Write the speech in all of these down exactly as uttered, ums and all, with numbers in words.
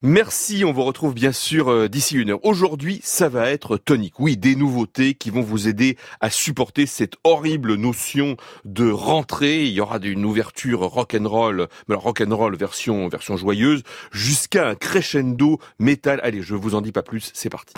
Merci, on vous retrouve bien sûr euh, d'ici une heure. Aujourd'hui, ça va être tonique. Oui, des nouveautés qui vont vous aider à supporter cette horrible notion de rentrée. Il y aura une ouverture rock'n'roll, mais alors rock'n'roll version, version joyeuse, jusqu'à un crescendo métal. Allez, je vous en dis pas plus, c'est parti.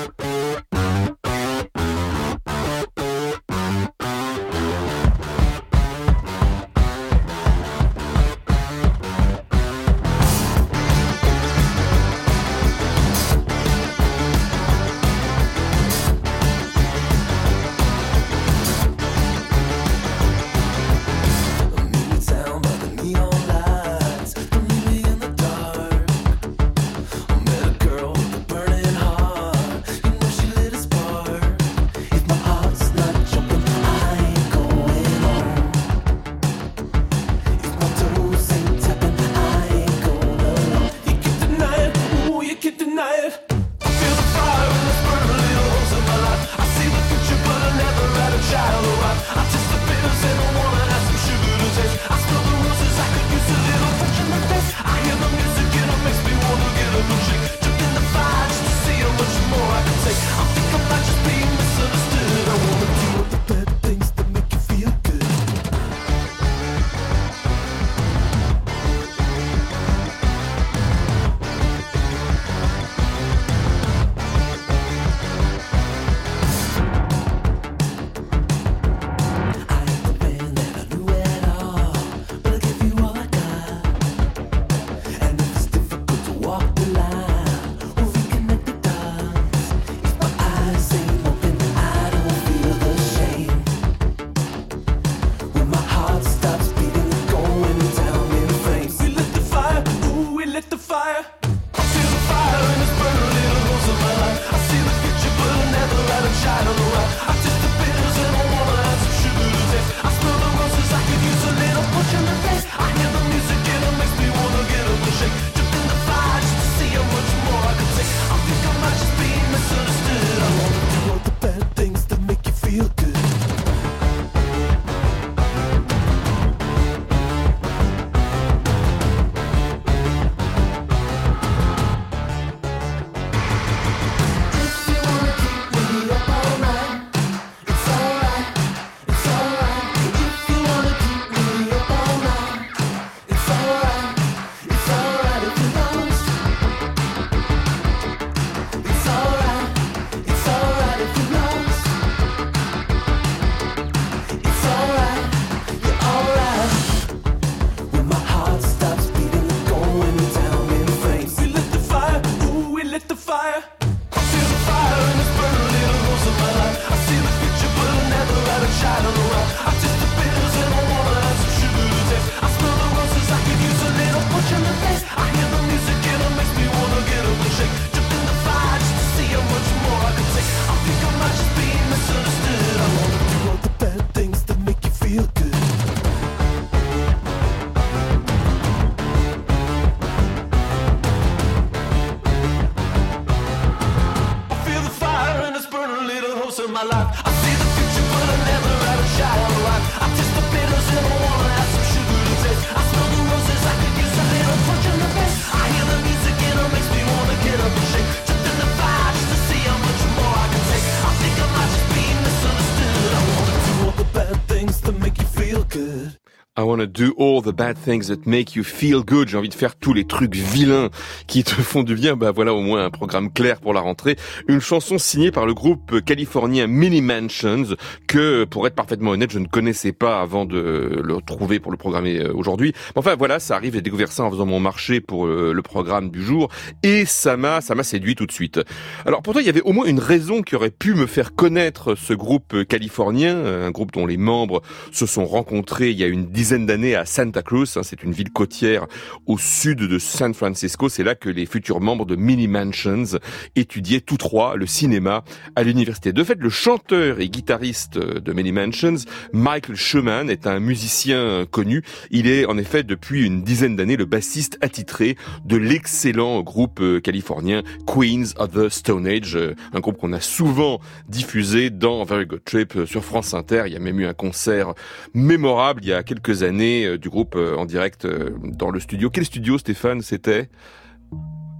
I wanna do all the bad things that make you feel good. J'ai envie de faire tous les trucs vilains qui te font du bien. Bah voilà, au moins un programme clair pour la rentrée. Une chanson signée par le groupe californien Mini Mansions que, pour être parfaitement honnête, je ne connaissais pas avant de le trouver pour le programmer aujourd'hui. Mais enfin voilà, ça arrive, j'ai découvert ça en faisant mon marché pour le programme du jour et ça m'a, ça m'a séduit tout de suite. Alors pourtant, il y avait au moins une raison qui aurait pu me faire connaître ce groupe californien, un groupe dont les membres se sont rencontrés il y a une dizaine d'années à Santa Cruz, hein, c'est une ville côtière au sud de San Francisco. C'est là que les futurs membres de Mini Mansions étudiaient tous trois le cinéma à l'université. De fait, le chanteur et guitariste de Mini Mansions, Michael Schumann, est un musicien connu. Il est en effet depuis une dizaine d'années le bassiste attitré de l'excellent groupe californien Queens of the Stone Age, un groupe qu'on a souvent diffusé dans Very Good Trip sur France Inter. Il y a même eu un concert mémorable il y a quelques années du groupe en direct dans le studio. Quel studio, Stéphane, c'était ?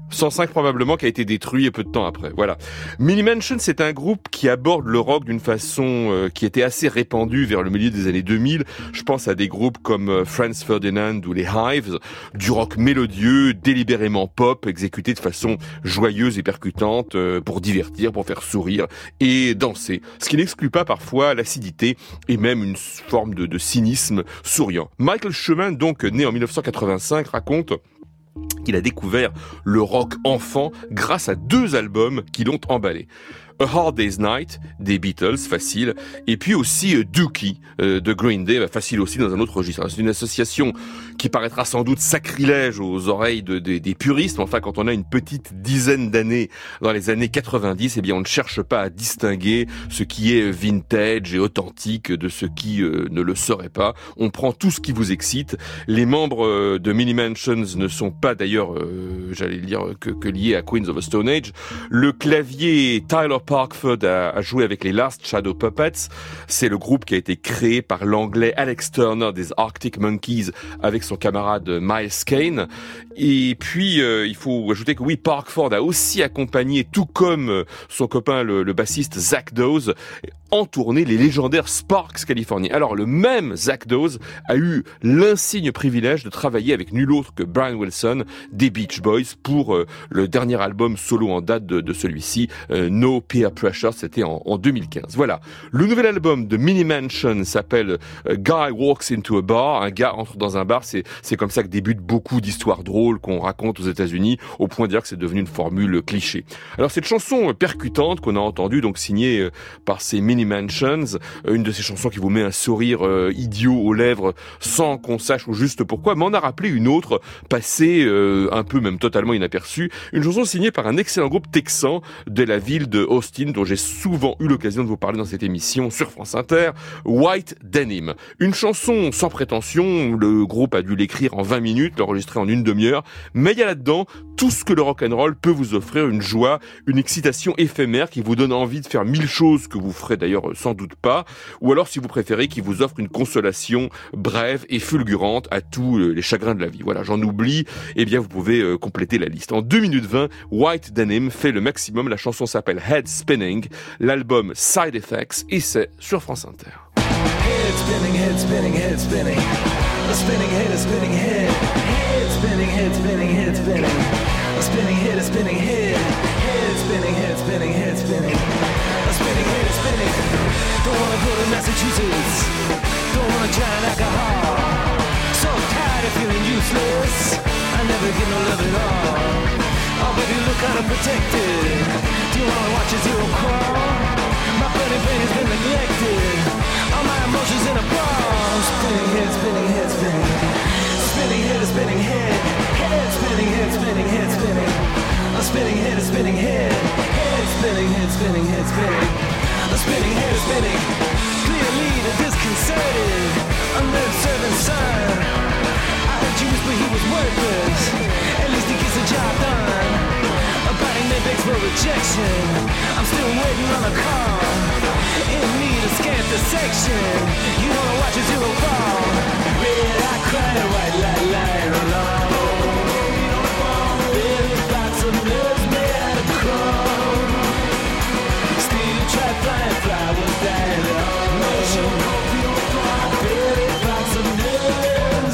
cent cinq probablement, qui a été détruit peu de temps après. Voilà. Mini Mansion, c'est un groupe qui aborde le rock d'une façon euh, qui était assez répandue vers le milieu des années deux mille. Je pense à des groupes comme euh, Franz Ferdinand ou les Hives, du rock mélodieux, délibérément pop, exécuté de façon joyeuse et percutante euh, pour divertir, pour faire sourire et danser. Ce qui n'exclut pas parfois l'acidité et même une forme de, de cynisme souriant. Michael Schumann, donc né en dix-neuf cent quatre-vingt-cinq, raconte qu'il a découvert le rock enfant grâce à deux albums qui l'ont emballé. A Hard Day's Night des Beatles, facile, et puis aussi euh, Dookie euh, de Green Day, bah, facile aussi dans un autre registre. C'est une association qui paraîtra sans doute sacrilège aux oreilles de, de, des puristes, mais enfin quand on a une petite dizaine d'années dans les années quatre-vingt-dix, eh bien on ne cherche pas à distinguer ce qui est vintage et authentique de ce qui euh, ne le serait pas. On prend tout ce qui vous excite. Les membres euh, de Mini Mansions ne sont pas d'ailleurs, euh, j'allais dire, que, que liés à Queens of the Stone Age. Le clavier Tyler Parkford a, a joué avec les Last Shadow Puppets. C'est le groupe qui a été créé par l'anglais Alex Turner des Arctic Monkeys avec son camarade Miles Kane. Et puis, euh, il faut ajouter que oui, Parkford a aussi accompagné, tout comme euh, son copain le, le bassiste Zach Dawes, en tournée les légendaires Sparks Californie. Alors, le même Zach Dawes a eu l'insigne privilège de travailler avec nul autre que Brian Wilson des Beach Boys pour euh, le dernier album solo en date de, de celui-ci, euh, No Peer Pressure, c'était en, en deux mille quinze. Voilà. Le nouvel album de Mini Mansion s'appelle euh, Guy Walks into a Bar. Un gars entre dans un bar, c'est, c'est comme ça que débutent beaucoup d'histoires drôles qu'on raconte aux États-Unis, au point de dire que c'est devenu une formule cliché. Alors, cette chanson percutante qu'on a entendue, donc signée euh, par ces Mini Mansions, euh, une de ces chansons qui vous met un sourire euh, idiot aux lèvres sans qu'on sache ou juste pourquoi, m'en a rappelé une autre passée euh, un peu même totalement inaperçue, une chanson signée par un excellent groupe texan de la ville de Austin, dont j'ai souvent eu l'occasion de vous parler dans cette émission sur France Inter, White Denim. Une chanson sans prétention, le groupe a dû l'écrire en vingt minutes, l'enregistrer en une demi-heure, mais il y a là-dedans tout ce que le rock'n'roll peut vous offrir, une joie, une excitation éphémère qui vous donne envie de faire mille choses que vous ferez d'ailleurs sans doute pas, ou alors si vous préférez, qui vous offre une consolation brève et fulgurante à tous les chagrins de la vie. Voilà, j'en oublie, eh bien vous pouvez euh, compléter la liste. En deux minutes vingt, White Denim fait le maximum, la chanson s'appelle Head Spinning, l'album Side Effects, et c'est sur France Inter. Head spinning, head spinning, head spinning. A spinning head, a spinning head. Head spinning, head spinning, head spinning. A spinning head, a spinning head. Head spinning, head spinning, head spinning. A spinning head, a spinning. Don't wanna go to Massachusetts. Don't wanna try alcohol. So tired of feeling useless. I never get no love at all. Oh, baby, look kinda protected. Do you wanna watch a zero crawl? My funny brain has been neglected. All my emotions in a ball. Spinning head, spinning head, spinning. Spinning head, a spinning head. Head spinning, head spinning, head spinning. A spinning head, a spinning head. Head spinning, head spinning, head spinning. A spinning head, a spinning. Clearly the disconcerted. Undeserving son. I heard you whisper he was worthless. At least he gets the job done. A body that begs for rejection. I'm still waiting on a call. In need of scant the section. You wanna watch a zero fall. Red I cry, white light, light alone. Billy box of nerves made out of chrome. Still try flying, fly was dying alone. Billy box of nerves.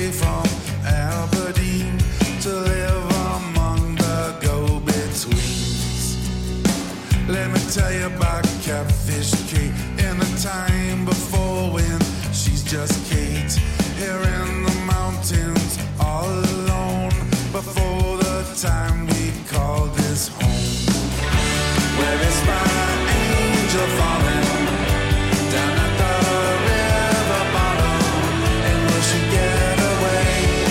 away from Aberdeen to live among the go-betweens. Let me tell you about Catfish Kate in the time before when she's just Kate, here in the mountains all alone, before the time we call this home. Where is my angel falling down at the river bottom, and will she get away?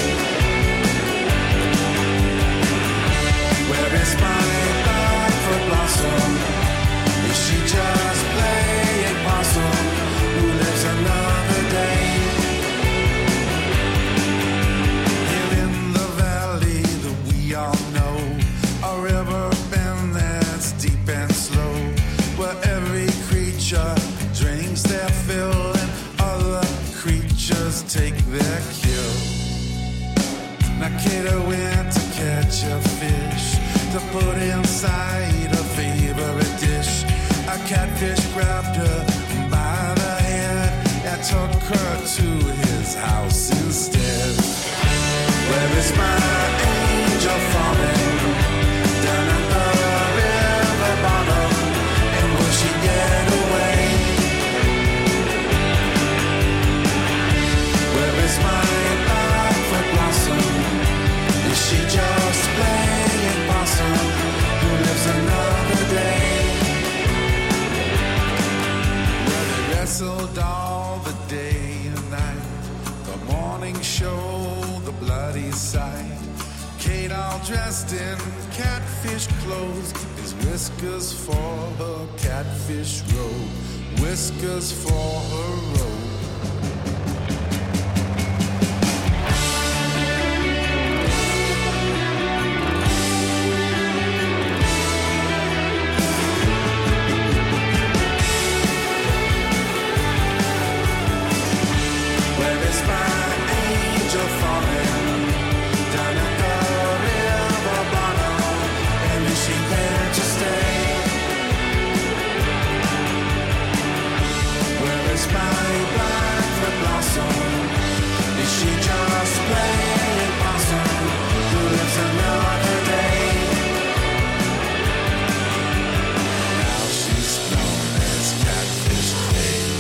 Where is my blackfoot blossom? Is she just playing possum, who lives another day? Here in the valley that we all know, a river bend that's deep and slow, where every creature drinks their fill and other creatures take their kill. Now Kate went to catch a fish to put inside a favorite dish. A catfish grabbed her by the head and took her to his house instead. Where is my angel falling down at the river bottom, and will she get away? Where is my blackfoot blossom? Is she just playing possum, who lives another day? Where they wrestled all the day and night, the morning show, the bloody sight. Kate all dressed in catfish clothes, his whiskers for her catfish robe, whiskers for her robe. Where is my angel falling down at the river bottom, and is she there to stay? Where is my blackfoot blossom? Is she just playing possum, who lives another day? Now she's known as Catfish Kate.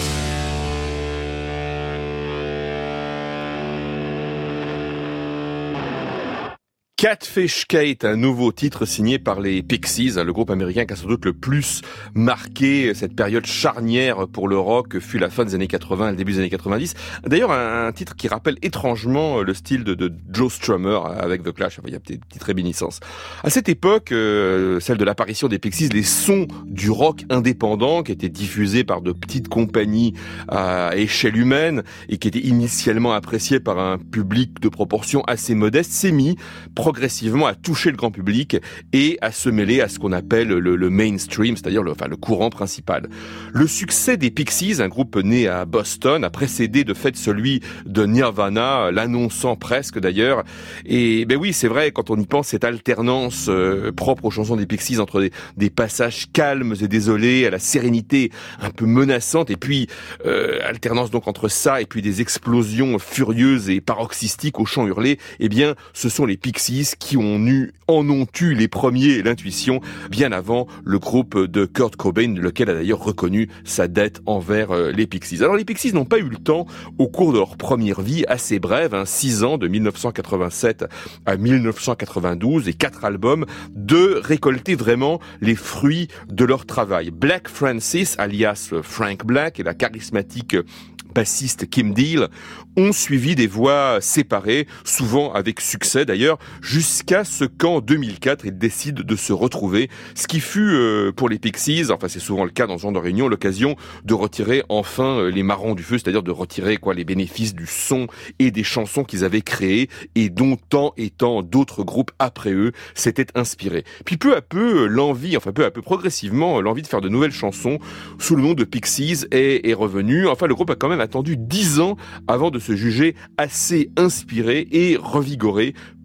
Catfish Kate, un nouveau titre signé par les Pixies, le groupe américain qui a sans doute le plus marqué cette période charnière pour le rock, fut la fin des années quatre-vingts et le début des années quatre-vingt-dix. D'ailleurs, un, un titre qui rappelle étrangement le style de, de Joe Strummer avec The Clash. Enfin, il y a des petites réminiscences. À cette époque, euh, celle de l'apparition des Pixies, les sons du rock indépendant qui étaient diffusés par de petites compagnies à échelle humaine et qui étaient initialement appréciés par un public de proportions assez modeste, s'est mis progressivement à toucher le grand public et à se mêler à ce qu'on appelle le, le mainstream, c'est-à-dire le, enfin, le courant principal. Le succès des Pixies, un groupe né à Boston, a précédé de fait celui de Nirvana, l'annonçant presque d'ailleurs. Et ben oui, c'est vrai, quand on y pense, cette alternance euh, propre aux chansons des Pixies entre des, des passages calmes et désolés à la sérénité un peu menaçante, et puis euh, alternance donc entre ça et puis des explosions furieuses et paroxystiques au chant hurlé, eh bien ce sont les Pixies qui ont eu, en ont eu les premiers l'intuition bien avant le groupe de Kurt Cobain, lequel a d'ailleurs reconnu sa dette envers euh, les Pixies. Alors les Pixies n'ont pas eu le temps, au cours de leur première vie assez brève, hein, six ans de mille neuf cent quatre-vingt-sept à mille neuf cent quatre-vingt-douze et quatre albums, de récolter vraiment les fruits de leur travail. Black Francis, alias Frank Black, et la charismatique bassiste Kim Deal ont suivi des voies séparées, souvent avec succès d'ailleurs, jusqu'à ce qu'en deux mille quatre, ils décident de se retrouver, ce qui fut euh, pour les Pixies, enfin c'est souvent le cas dans ce genre de réunion, l'occasion de retirer enfin euh, les marrons du feu, c'est-à-dire de retirer quoi les bénéfices du son et des chansons qu'ils avaient créées et dont tant et tant d'autres groupes après eux s'étaient inspirés. Puis peu à peu, l'envie, enfin peu à peu progressivement, l'envie de faire de nouvelles chansons sous le nom de Pixies est, est revenue. Enfin le groupe a quand même attendu dix ans avant de se juger assez inspiré et revigoré pour créer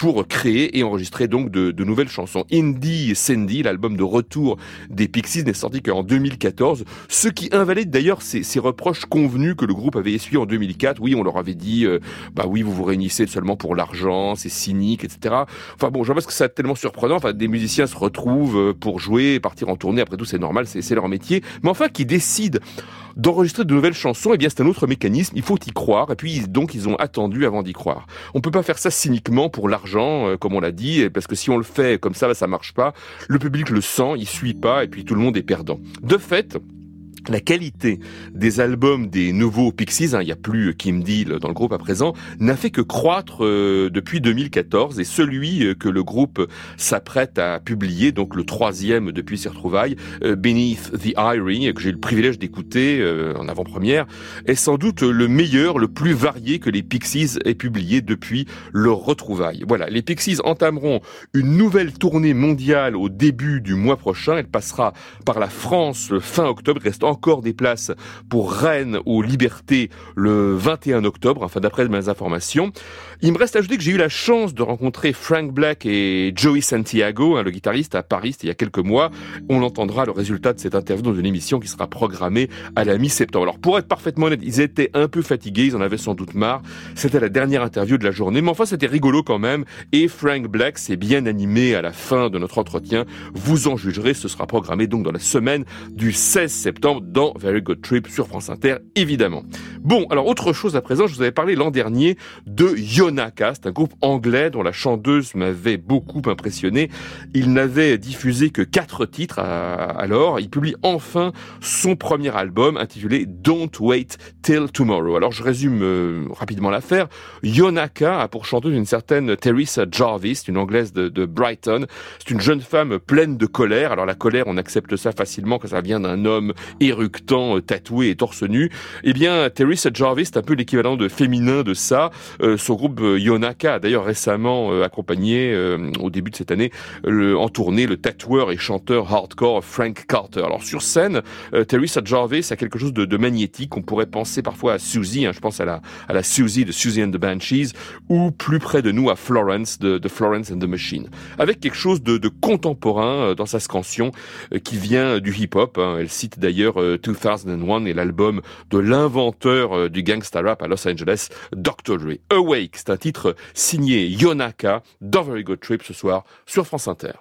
créer et enregistrer donc de, de nouvelles chansons. Indie Sandy, l'album de retour des Pixies, n'est sorti qu'en deux mille quatorze, ce qui invalide d'ailleurs ces, ces reproches convenus que le groupe avait essuyés en deux mille quatre. Oui, on leur avait dit, euh, bah oui, vous vous réunissez seulement pour l'argent, c'est cynique, et cetera. Enfin bon, je vois que c'est tellement surprenant. Enfin, des musiciens se retrouvent pour jouer, partir en tournée. Après tout, c'est normal, c'est, c'est leur métier. Mais enfin, qui décident d'enregistrer de nouvelles chansons, eh bien c'est un autre mécanisme, il faut y croire, et puis donc ils ont attendu avant d'y croire. On peut pas faire ça cyniquement pour l'argent, euh, comme on l'a dit, parce que si on le fait comme ça, bah, ça marche pas, le public le sent, il suit pas, et puis tout le monde est perdant. De fait, la qualité des albums des nouveaux Pixies, hein, il n'y a plus Kim Deal dans le groupe à présent, n'a fait que croître euh, depuis deux mille quatorze, et celui euh, que le groupe s'apprête à publier, donc le troisième depuis ses retrouvailles, euh, Beneath the Eyrie, que j'ai eu le privilège d'écouter euh, en avant-première, est sans doute le meilleur, le plus varié que les Pixies aient publié depuis leur retrouvailles. Voilà, les Pixies entameront une nouvelle tournée mondiale au début du mois prochain. Elle passera par la France fin octobre, restant encore des places pour Rennes aux Libertés le vingt et un octobre, enfin d'après mes informations. Il me reste à ajouter que j'ai eu la chance de rencontrer Frank Black et Joey Santiago, hein, le guitariste, à Paris, il y a quelques mois. On entendra le résultat de cette interview dans une émission qui sera programmée à la mi-septembre. Alors pour être parfaitement honnête, ils étaient un peu fatigués, ils en avaient sans doute marre. C'était la dernière interview de la journée, mais enfin c'était rigolo quand même. Et Frank Black s'est bien animé à la fin de notre entretien. Vous en jugerez, ce sera programmé donc dans la semaine du seize septembre dans Very Good Trip sur France Inter, évidemment. Bon, alors autre chose à présent, je vous avais parlé l'an dernier de Yonaka, c'est un groupe anglais dont la chanteuse m'avait beaucoup impressionné. Il n'avait diffusé que quatre titres à, alors. Il publie enfin son premier album intitulé Don't Wait Till Tomorrow. Alors je résume euh, rapidement l'affaire. Yonaka a pour chanteuse une certaine Teresa Jarvis, une anglaise de, de Brighton. C'est une jeune femme pleine de colère. Alors la colère, on accepte ça facilement quand ça vient d'un homme éructant, tatoué et torse nu. Eh bien, Teresa Jarvis, c'est un peu l'équivalent de féminin de ça. Euh, son groupe euh, Yonaka a d'ailleurs récemment euh, accompagné, euh, au début de cette année, le, en tournée, le tatoueur et chanteur hardcore Frank Carter. Alors sur scène, euh, Teresa Jarvis a quelque chose de, de magnétique. On pourrait penser parfois à Susie, hein, je pense à la, à la Susie de Susie and the Banshees, ou plus près de nous à Florence de, de Florence and the Machine. Avec quelque chose de, de contemporain euh, dans sa scansion euh, qui vient du hip-hop. Hein. Elle cite d'ailleurs euh, deux mille un et l'album de l'inventeur euh, du gangsta rap à Los Angeles, docteur Dre. Awake, c'est un titre signé Yonaka dans Very Good Trip ce soir sur France Inter.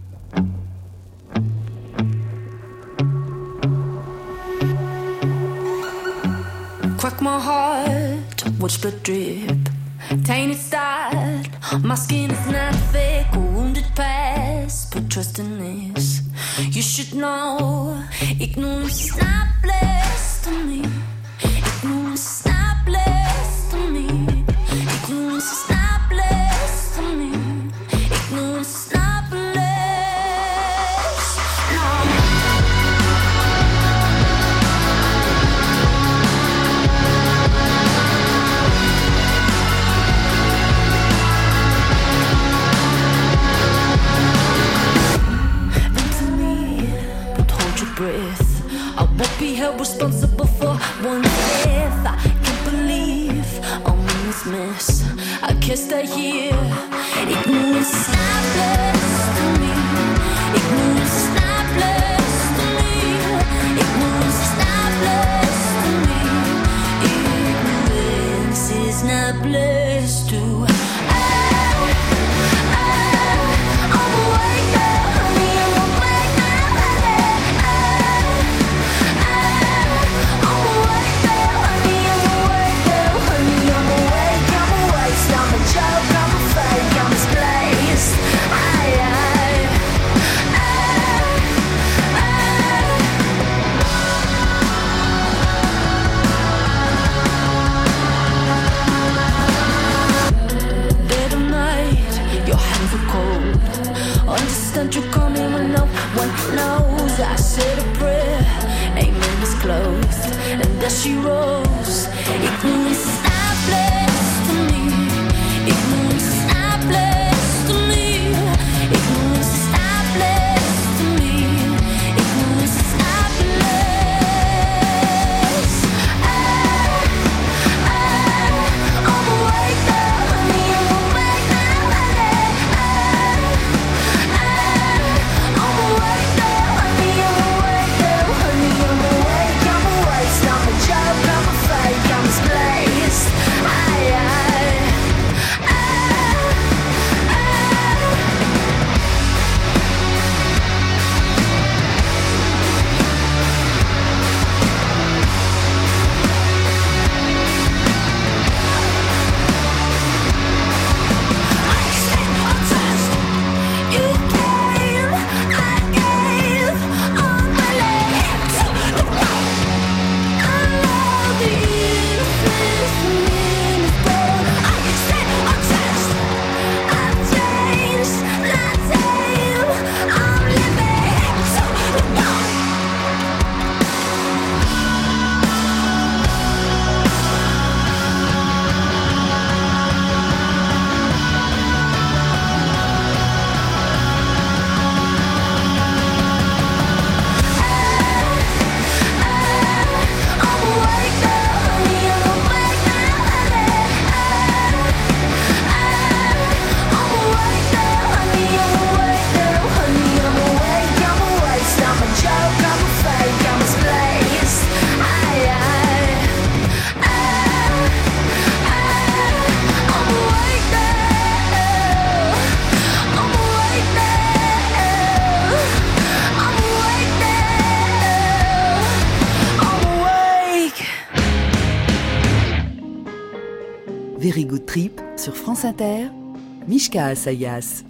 Crack my heart, watch blood drip. Tainted start, my skin is not fake. A wounded past, put trust in this. You should know, ignorance is not blessed to me. Ignorance is not blessed to me. Ignorance is not blessed to me. Ignorance is not blessed. Breath. I won't be held responsible for one death. I can't believe I'm in this mess. I can't stay here. Ignorance is not blessed to me. Ignorance is not blessed to me. Ignorance is not blessed to me. Ignorance is not blessed to. I'm a joke, I'm a fake, I'm misplaced. I Trip sur France Inter, Mishka Assayas.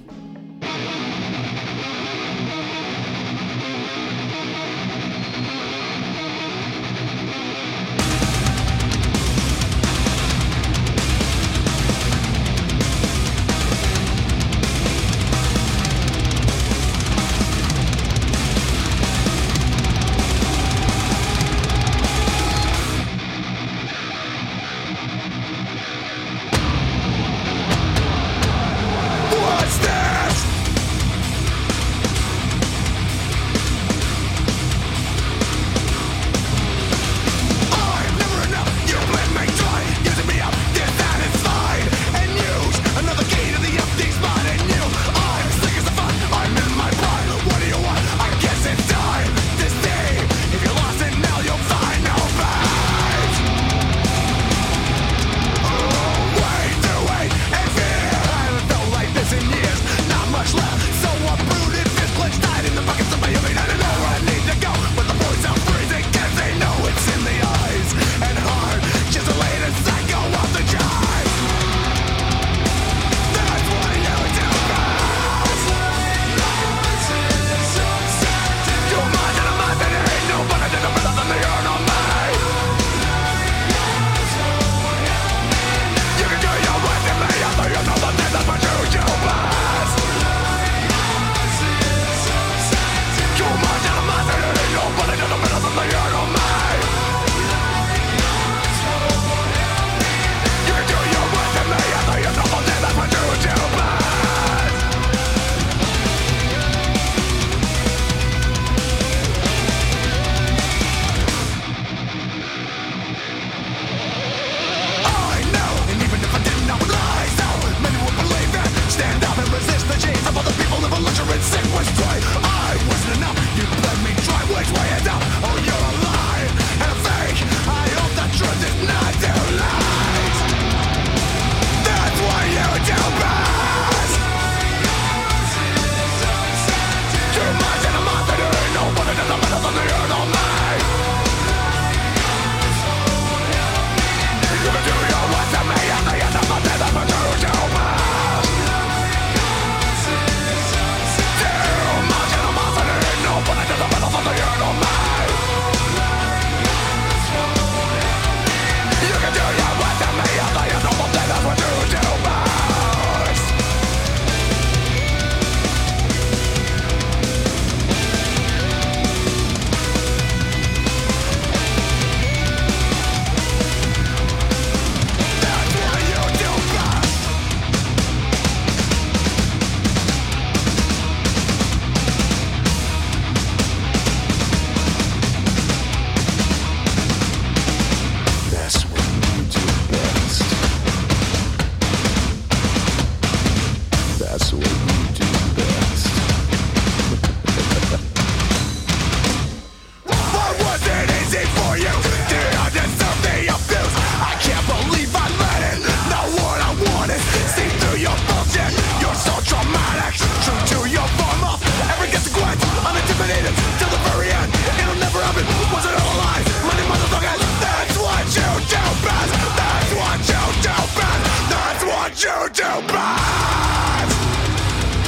You do bad.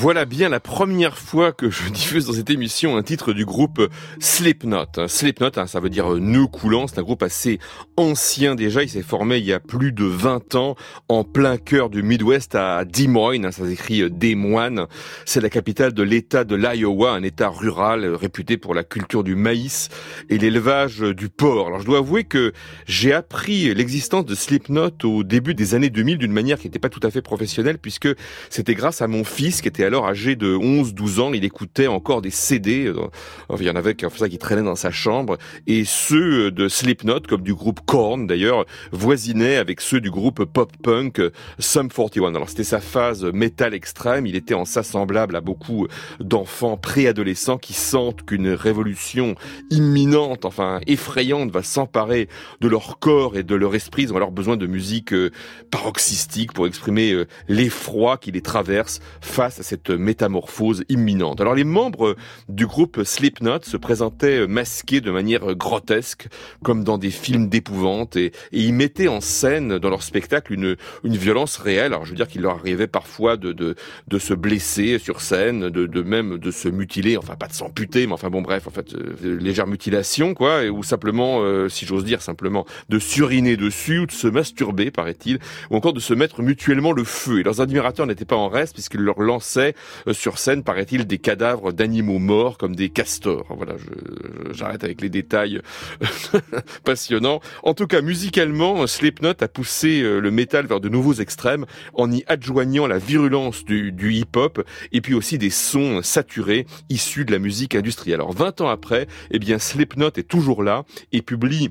Voilà bien la première fois que je diffuse dans cette émission un titre du groupe Slipknot. Slipknot, hein, ça veut dire nœud coulant, c'est un groupe assez ancien déjà, il s'est formé il y a plus de vingt ans en plein cœur du Midwest à Des Moines, hein, ça s'écrit Des Moines, c'est la capitale de l'état de l'Iowa, un état rural réputé pour la culture du maïs et l'élevage du porc. Alors je dois avouer que j'ai appris l'existence de Slipknot au début des années deux mille d'une manière qui n'était pas tout à fait professionnelle puisque c'était grâce à mon fils qui était alors âgé de onze douze ans, il écoutait encore des C D, il y en avait comme ça qui traînaient dans sa chambre, et ceux de Slipknot, comme du groupe Korn d'ailleurs, voisinaient avec ceux du groupe pop-punk Sum quarante et un. Alors c'était sa phase métal extrême, il était en ça semblable à beaucoup d'enfants préadolescents qui sentent qu'une révolution imminente, enfin effrayante, va s'emparer de leur corps et de leur esprit. Ils ont alors besoin de musique paroxystique pour exprimer l'effroi qui les traverse face à cette métamorphose imminente. Alors les membres du groupe Slipknot se présentaient masqués de manière grotesque, comme dans des films d'épouvante, et, et ils mettaient en scène dans leur spectacle une, une violence réelle. Alors je veux dire qu'il leur arrivait parfois de, de, de se blesser sur scène, de, de même de se mutiler, enfin pas de s'amputer, mais enfin bon bref, en fait, euh, légère mutilation quoi, ou simplement, euh, si j'ose dire, simplement de suriner dessus, ou de se masturber, paraît-il, ou encore de se mettre mutuellement le feu. Et leurs admirateurs n'étaient pas en reste puisqu'ils leur lançaient sur scène, paraît-il, des cadavres d'animaux morts comme des castors. Voilà, je, j'arrête avec les détails passionnants. En tout cas, musicalement, Slipknot a poussé le métal vers de nouveaux extrêmes en y adjoignant la virulence du, du hip-hop et puis aussi des sons saturés issus de la musique industrielle. Alors vingt ans après, eh bien Slipknot est toujours là et publie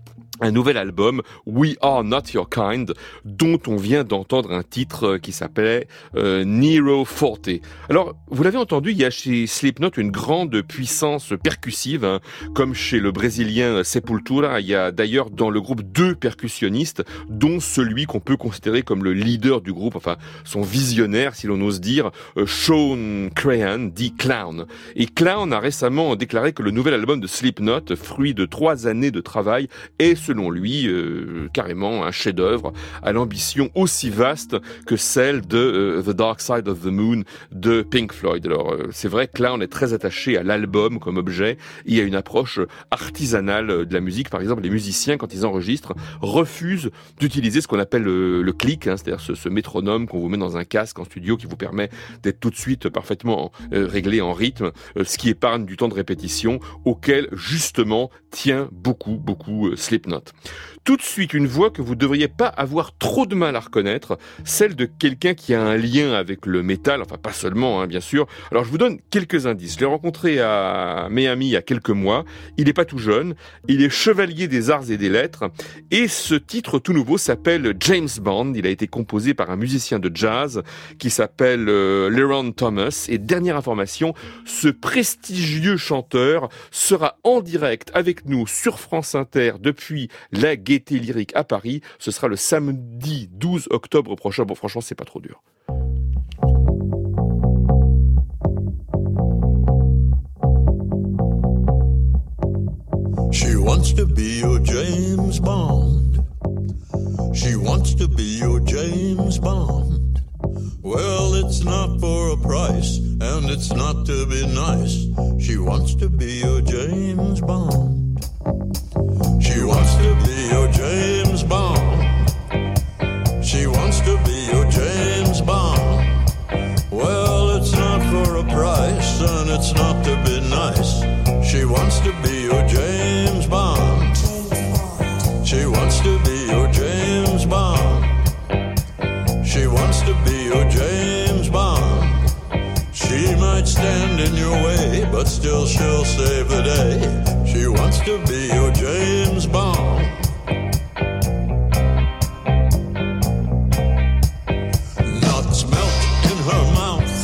un nouvel album, We Are Not Your Kind, dont on vient d'entendre un titre qui s'appelait euh, Nero Forte. Alors, vous l'avez entendu, il y a chez Slipknot une grande puissance percussive, hein, comme chez le Brésilien Sepultura. Il y a d'ailleurs dans le groupe deux percussionnistes, dont celui qu'on peut considérer comme le leader du groupe, enfin son visionnaire, si l'on ose dire, euh, Sean Crahan, dit Clown. Et Clown a récemment déclaré que le nouvel album de Slipknot, fruit de trois années de travail, est selon lui, euh, carrément un chef-d'œuvre à l'ambition aussi vaste que celle de euh, The Dark Side of the Moon de Pink Floyd. Alors, euh, c'est vrai que là, on est très attaché à l'album comme objet. Il y a une approche artisanale de la musique. Par exemple, les musiciens, quand ils enregistrent, refusent d'utiliser ce qu'on appelle le, le click, hein, c'est-à-dire ce, ce métronome qu'on vous met dans un casque en studio qui vous permet d'être tout de suite parfaitement euh, réglé en rythme, euh, ce qui épargne du temps de répétition auquel, justement, tient beaucoup, beaucoup euh, Slipknot. Tout de suite, une voix que vous ne devriez pas avoir trop de mal à reconnaître, celle de quelqu'un qui a un lien avec le métal, enfin pas seulement, hein, bien sûr. Alors je vous donne quelques indices. Je l'ai rencontré à Miami il y a quelques mois. Il n'est pas tout jeune, il est chevalier des arts et des lettres, et ce titre tout nouveau s'appelle James Bond. Il a été composé par un musicien de jazz qui s'appelle euh, Leron Thomas. Et dernière information, ce prestigieux chanteur sera en direct avec nous sur France Inter depuis la Gaîté Lyrique à Paris. Ce sera le samedi douze octobre prochain. Bon, franchement, c'est pas trop dur. She wants to be your James Bond. She wants to be your James Bond. Well, it's not for a price, and it's not to be nice. She wants to be your James Bond. She wants to be your James Bond. She wants to be your James Bond. Well, it's not for a price, and it's not to be nice. She wants to be your James Bond. She wants to be your James Bond. She wants to be your James Bond. She might stand in your way, but still she'll save the day. She wants to be your James Bond. Nuts melt in her mouth,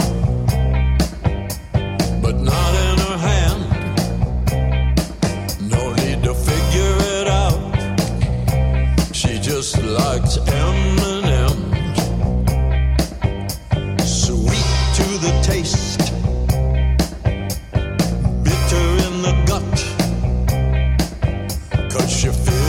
but not in her hand. No need to figure it out. She just likes M and M's. Sweet to the taste, bitter in the gut. 'Cause she feels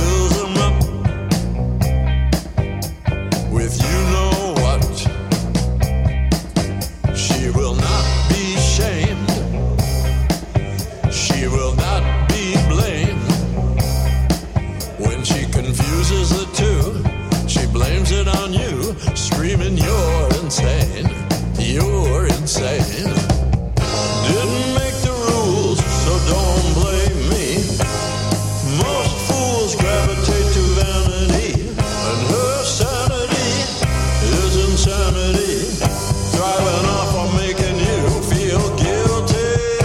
sane. Didn't make the rules, so don't blame me. Most fools gravitate to vanity, and her sanity is insanity, driving off or making you feel guilty.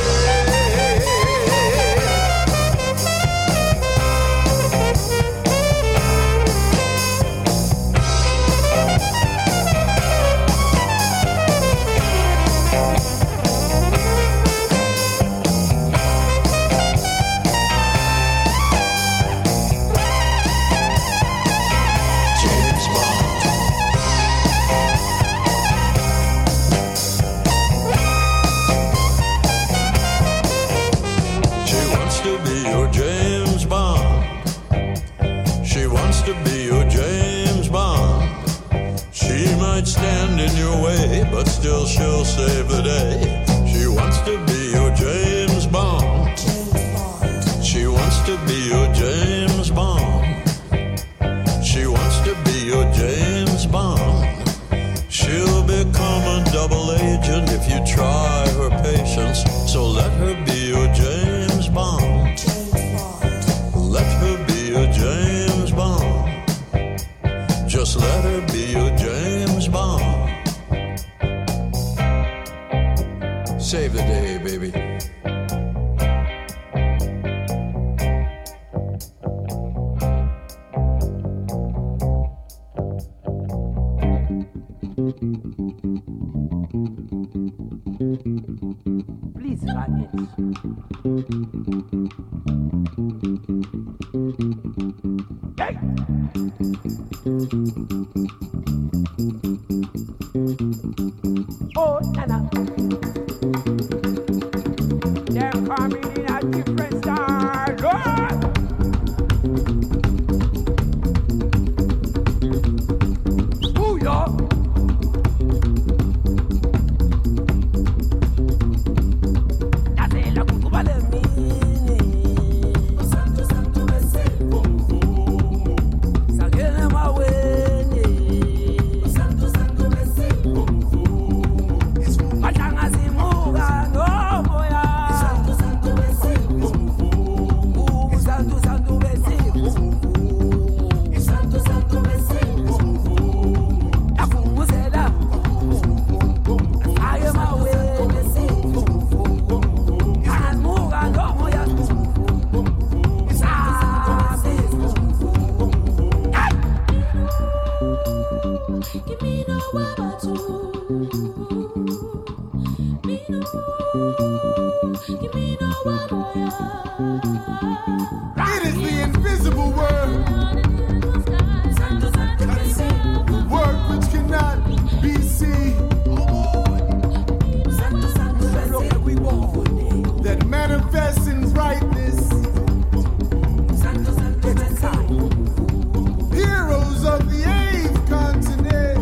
Stand in your way, but still she'll save the day. She wants to be your James Bond. She wants to be your James Bond. She wants to be your James Bond. She'll become a double agent if you try her patience. So let her be your James Bond. Let her be your James Bond. Just let her be your James Bond. Save the day, baby. Please run it. Hey! Oh, Nana. They're coming in a different style. Lord! Ooh, yeah. That's la cucuba de mí. Santo, santo, ese. Sagene maweni. Santo, santo, ese. Matanga zimuga no moya. Santo, santo, ese. Santo, santo, ese. Santo, santo, ese. Afumuzela. Aye maweni ese. Amuga no moya. Give me no wabatu. Give me no waboya. It is the invisible word, word which cannot be seen, that manifests in brightness. Heroes of the eighth continent,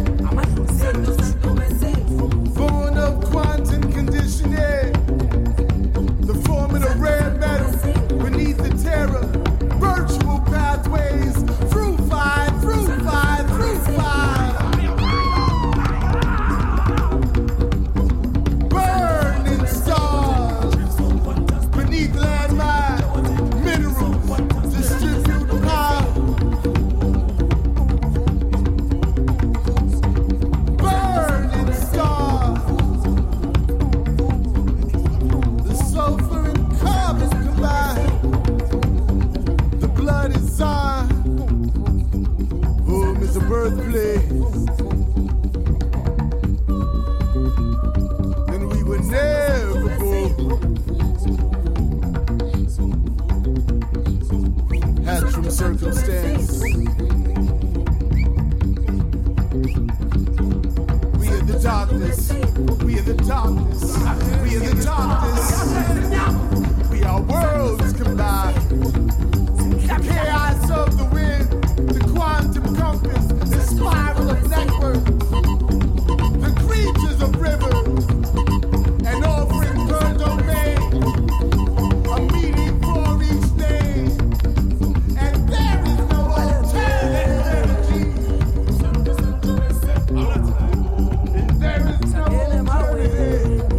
born of quantum conditioning, the forming of rare metal beneath the terror, virtual pathways, through five, through five, through five. Burning stars beneath landmine, minerals, distribute power. Burning stars, the sulfur and carbon combine. The blood is Zion, home is a birthplace, and we were never born. Hatched from circumstance. We are the darkness. We are the darkness. We are the darkness. We are worlds combined. The chaos of the wind, the quantum compass, the spiral of network, the creatures of rivers, an offering per domain, a meeting for each day, and there is no alternative energy. And there is no alternative.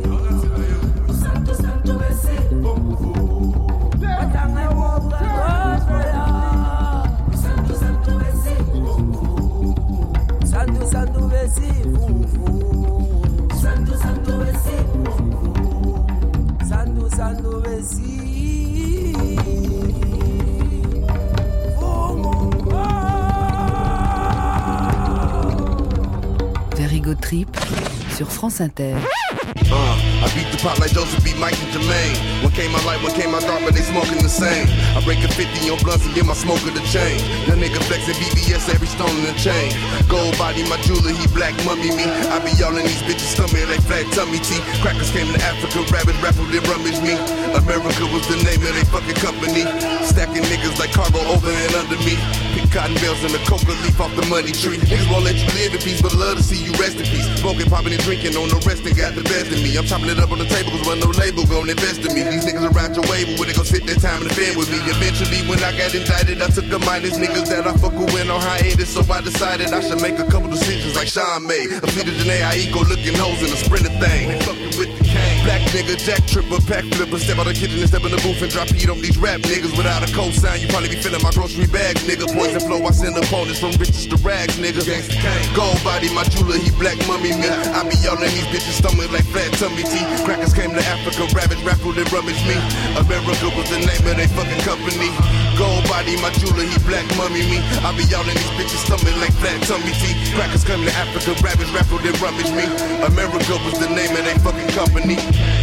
Trip sur France Inter. Uh, I beat the pop like Joseph beat Mike and Jermaine. One came my light, one came my dark, but they smoking the same. I break a fifty on blunts and get my smoker the chain. The nigga flexing B B S, every stone in the chain. Gold body, my jeweler, he black mummy me. I be all in these bitches' stomach like flat tummy tea. Crackers came to Africa, rabbit raffle, they rummage me. America was the name of they fucking company. Stacking niggas like cargo over and under me. Pick cotton bales and the coca leaf off the money tree. Niggas won't let you live in peace, but love to see you rest in peace. Smoking, popping and drinking on the rest and got the best of me. I'm chopping it up on the table cause when no label gon' invest in me. These niggas around your way, but when they gon' sit their time in the bed with me. Eventually when I got indicted, I took a minus niggas that I fuck with went on hiatus. So I decided I should make a couple decisions like Sean made. A feeder Janae, I eco looking hoes in a sprinter thing. They fucking with the cane. Black nigga, jack tripper, pack flipper. Step out the kitchen and step in the booth and drop heat on these rap niggas. Without a cosign, you probably be filling my grocery bags, nigga. Poison flow, I send opponents from riches to rags, nigga. Gold body, my jeweler, he black mummy me. I be all in these bitches' stomach like flat tummy tea. Crackers came to Africa, rabbit raffle, they rummage me. America was the name of they fucking company. Gold body, my jeweler, he black mummy me. I be all in these bitches' stomach like flat tummy tea. Crackers come to Africa, rabbit raffle, they rummage me. America was the name of they fucking company.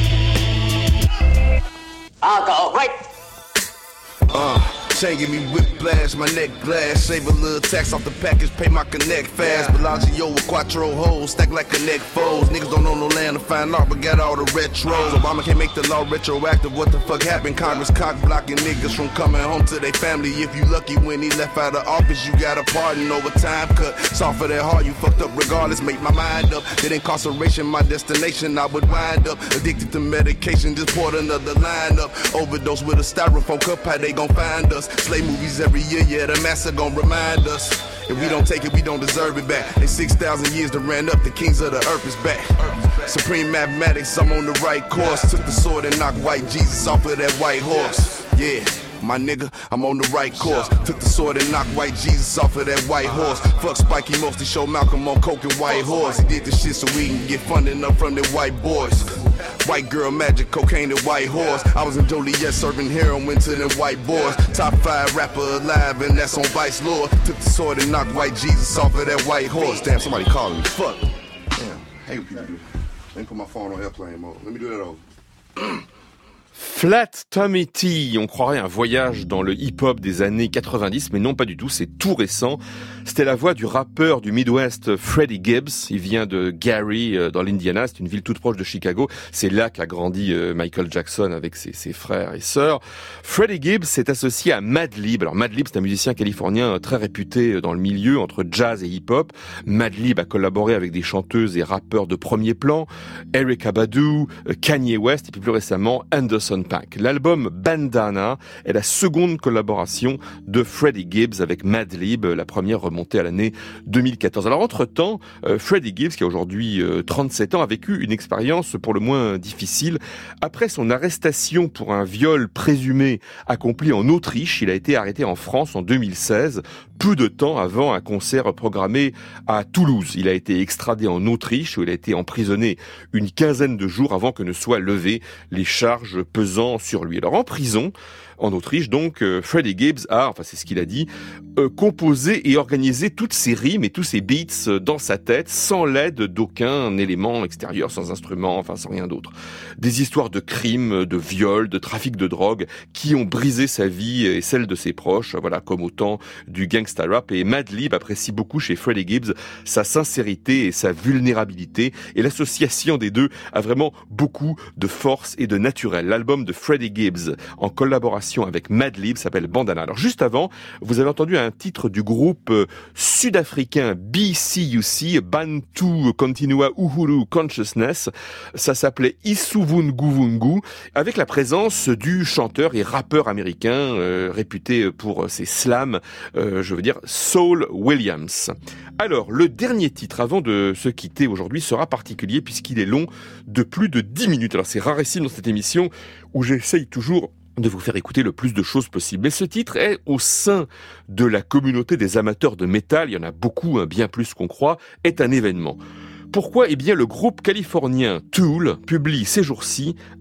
Alcohol, right? Uh, chain give me whiplash, my neck glass. Save a little tax off the package, pay my connect fast. Bellagio with quattro holes, stack like connect foes. Niggas don't know no land to find art, but got all the retros. Obama can't make the law retroactive. What the fuck happened? Congress cock blocking niggas from coming home to their family. If you lucky when he left out of office, you got a pardon over time cut. Soft for that hard, you fucked up regardless. Make my mind up. That incarceration, my destination, I would wind up addicted to medication. Just poured another line up. Overdose with a styrofoam cup. How they gon' find us? Slay movies every year, yeah, the master gon' remind us. If we don't take it, we don't deserve it back. In six thousand years to ran up, the kings of the earth is back. Supreme mathematics, I'm on the right course. Took the sword and knocked white Jesus off of that white horse. Yeah, my nigga, I'm on the right course. Took the sword and knocked white Jesus off of that white horse. Fuck Spike, he mostly showed Malcolm on coke and white horse. He did this shit so we can get funding up from the white boys. White girl magic, cocaine and white horse. I was in Joliet serving heroin to them white boys. Top five rapper alive and that's on Vice Lord. Took the sword and knocked white Jesus off of that white horse. Damn, somebody calling me. Fuck. Damn, I hate what people do. Let me put my phone on airplane mode. Let me do that over. Flat Tummy Tea, on croirait un voyage dans le hip-hop des années quatre-vingt-dix, mais non pas du tout, c'est tout récent. C'était la voix du rappeur du Midwest Freddie Gibbs. Il vient de Gary, dans l'Indiana, c'est une ville toute proche de Chicago. C'est là qu'a grandi Michael Jackson avec ses, ses frères et sœurs. Freddie Gibbs s'est associé à Madlib. Alors Madlib, c'est un musicien californien très réputé dans le milieu entre jazz et hip-hop. Madlib a collaboré avec des chanteuses et rappeurs de premier plan, Erykah Badu, Kanye West et puis plus récemment Anderson .Paak. L'album Bandana est la seconde collaboration de Freddie Gibbs avec Madlib, la première remontée à l'année deux mille quatorze. Alors entre-temps, euh, Freddie Gibbs, qui a aujourd'hui euh, trente-sept ans, a vécu une expérience pour le moins difficile. Après son arrestation pour un viol présumé accompli en Autriche, il a été arrêté en France en deux mille seize, peu de temps avant un concert programmé à Toulouse. Il a été extradé en Autriche où il a été emprisonné une quinzaine de jours avant que ne soient levées les charges pesant sur lui. Alors en prison, en Autriche, donc, euh, Freddie Gibbs a, enfin c'est ce qu'il a dit, euh, composé et organisé toutes ses rimes et tous ses beats dans sa tête, sans l'aide d'aucun élément extérieur, sans instrument, enfin sans rien d'autre. Des histoires de crimes, de viols, de trafic de drogue, qui ont brisé sa vie et celle de ses proches, voilà, comme au temps du gangsta rap. Et Madlib apprécie beaucoup chez Freddie Gibbs sa sincérité et sa vulnérabilité, et l'association des deux a vraiment beaucoup de force et de naturel. L'album de Freddie Gibbs, en collaboration avec Madlib, s'appelle Bandana. Alors juste avant, vous avez entendu un titre du groupe sud-africain B C U C, Bantu Continua Uhuru Consciousness. Ça s'appelait Isuvunguvungu, avec la présence du chanteur et rappeur américain euh, réputé pour ses slams, euh, je veux dire Saul Williams. Alors, le dernier titre avant de se quitter aujourd'hui sera particulier puisqu'il est long de plus de dix minutes. Alors c'est rarissime dans cette émission où j'essaye toujours de vous faire écouter le plus de choses possible. Mais ce titre est au sein de la communauté des amateurs de métal, il y en a beaucoup, hein, bien plus qu'on croit, est un événement. Pourquoi ? Eh bien, le groupe californien Tool publie ces jours-ci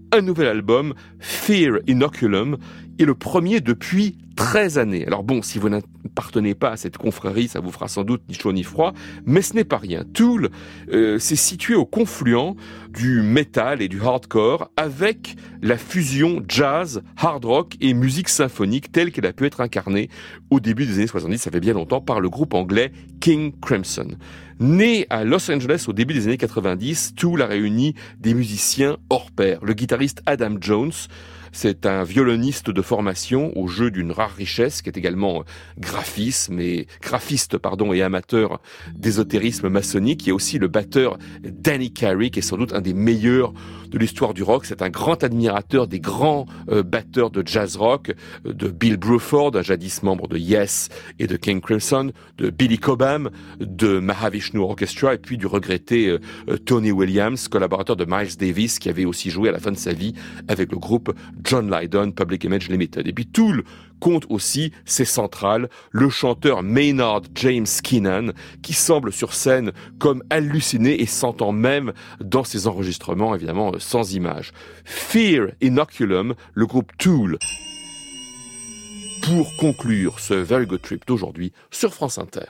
un nouvel album, Fear Inoculum, est le premier depuis treize années. Alors bon, si vous n'appartenez pas à cette confrérie, ça vous fera sans doute ni chaud ni froid, mais ce n'est pas rien. Tool euh, s'est situé au confluent du metal et du hardcore avec la fusion jazz, hard rock et musique symphonique telle qu'elle a pu être incarnée au début des années soixante-dix, ça fait bien longtemps, par le groupe anglais King Crimson. Né à Los Angeles au début des années quatre-vingt-dix, Tool a réuni des musiciens hors pair. Le guitariste Adam Jones, c'est un violoniste de formation au jeu d'une rare richesse, qui est également graphisme et, graphiste pardon, et amateur d'ésotérisme maçonnique. Il y a aussi le batteur Danny Carey, qui est sans doute un des meilleurs de l'histoire du rock. C'est un grand admirateur des grands euh, batteurs de jazz rock, euh, de Bill Bruford, un jadis membre de Yes et de King Crimson, de Billy Cobham, de Mahavishnu Orchestra, et puis du regretté euh, Tony Williams, collaborateur de Miles Davis, qui avait aussi joué à la fin de sa vie avec le groupe John Lydon, Public Image Limited. Et puis Tool compte aussi ses centrales, le chanteur Maynard James Keenan, qui semble sur scène comme halluciné et s'entend même dans ses enregistrements, évidemment sans images. Fear Inoculum, le groupe Tool, pour conclure ce Very Good Trip d'aujourd'hui sur France Inter.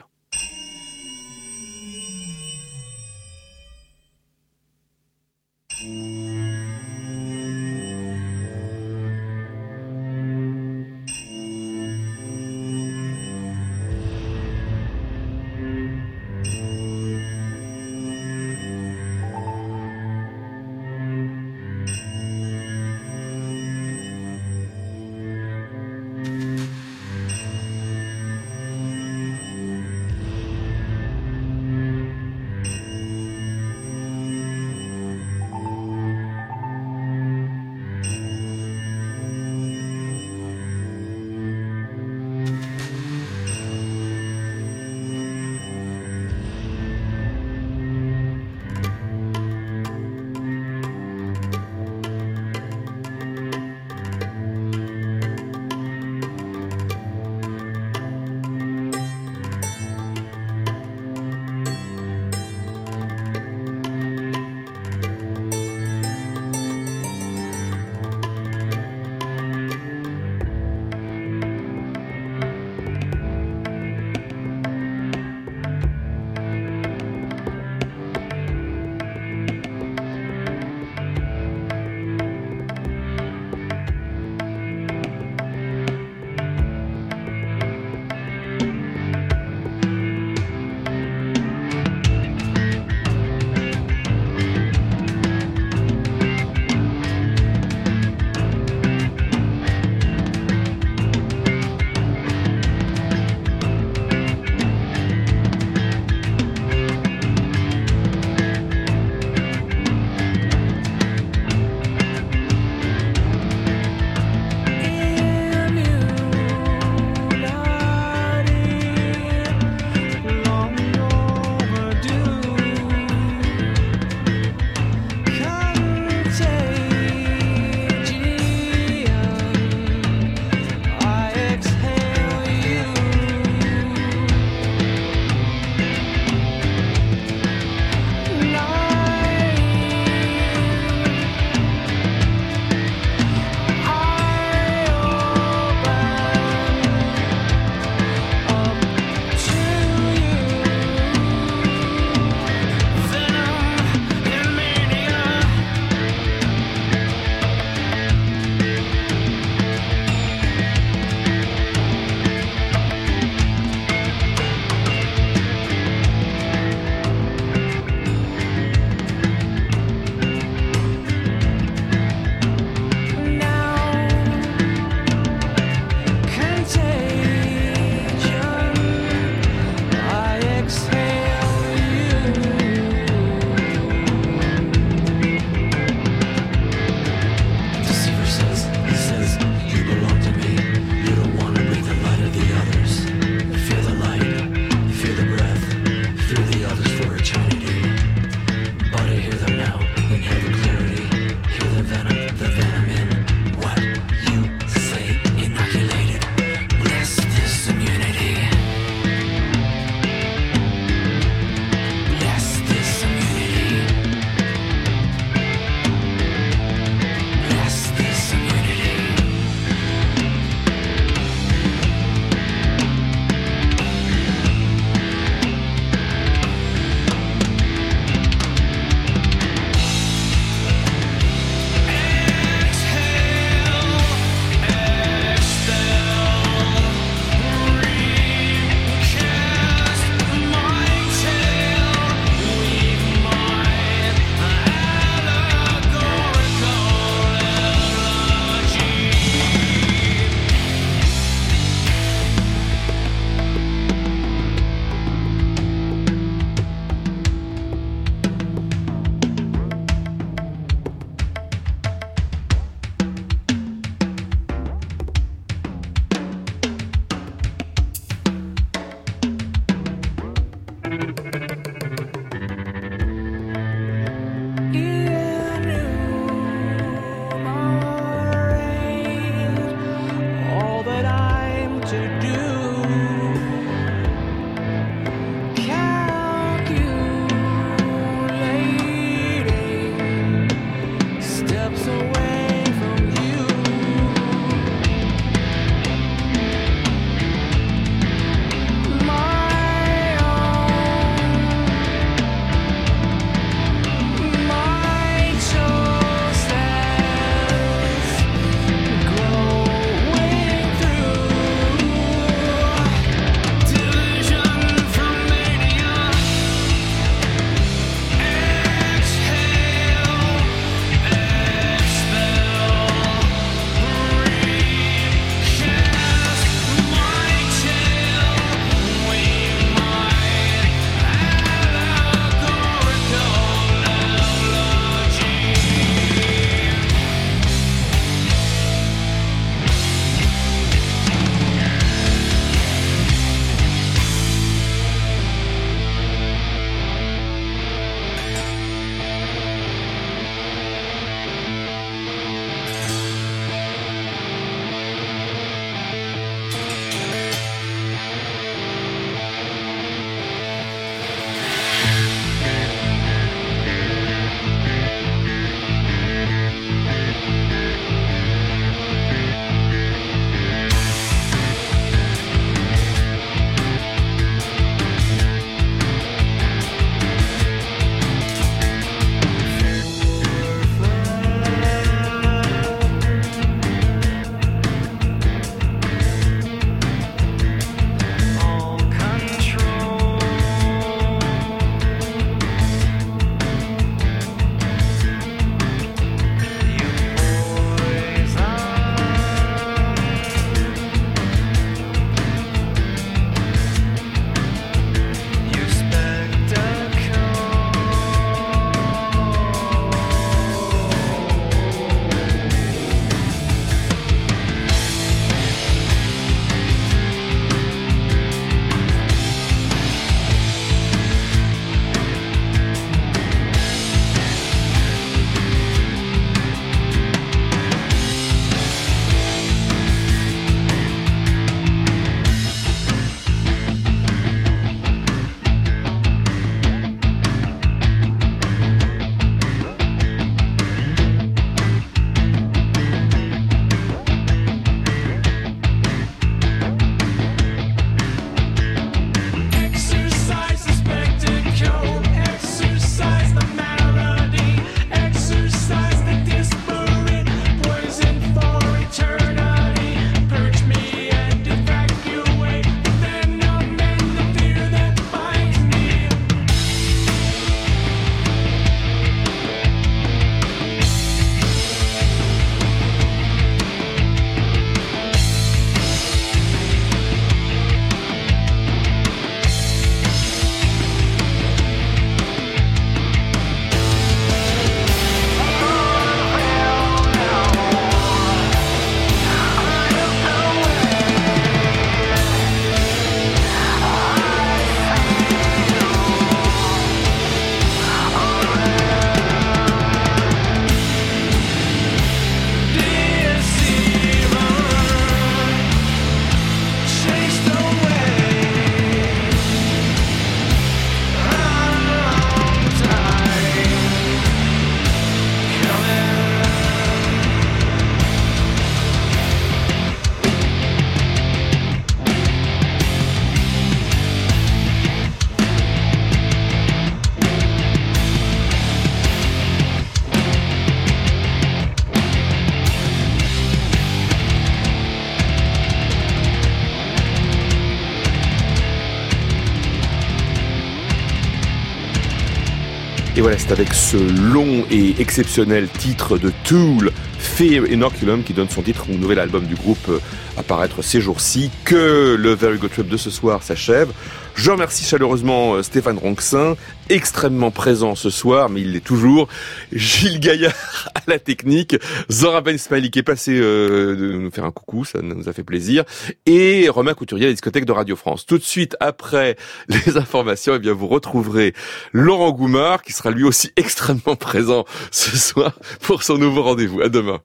Et voilà, c'est avec ce long et exceptionnel titre de Tool, Fear Inoculum, qui donne son titre au nouvel album du groupe à paraître ces jours-ci, que le Very Good Trip de ce soir s'achève. Je remercie chaleureusement Stéphane Ronxin, extrêmement présent ce soir, mais il l'est toujours. Gilles Gaillard à la technique, Zora Ben Smiley qui est passé euh, de nous faire un coucou, ça nous a fait plaisir, et Romain Couturier à la discothèque de Radio France. Tout de suite après les informations, eh bien vous retrouverez Laurent Goumard qui sera lui aussi extrêmement présent ce soir pour son nouveau rendez-vous. À demain.